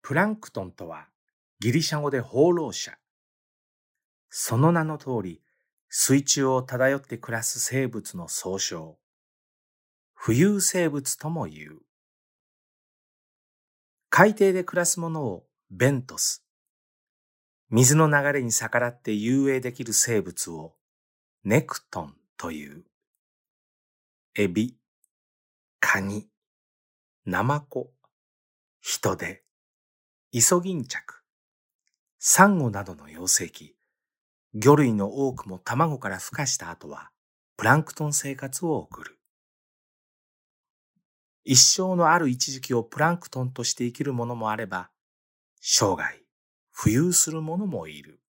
プランクトンとはギリシャ語で放浪者。その名の通り、水中を漂って暮らす生物の総称。浮遊生物とも言う。海底で暮らすものをベントス。水の流れに逆らって遊泳できる生物をネクトンという。エビ、カニ、ナマコ、ヒトデ、イソギンチャク、サンゴなどの養成期、魚類の多くも卵から孵化した後はプランクトン生活を送る。一生のある一時期をプランクトンとして生きるものもあれば、生涯浮遊するものもいる。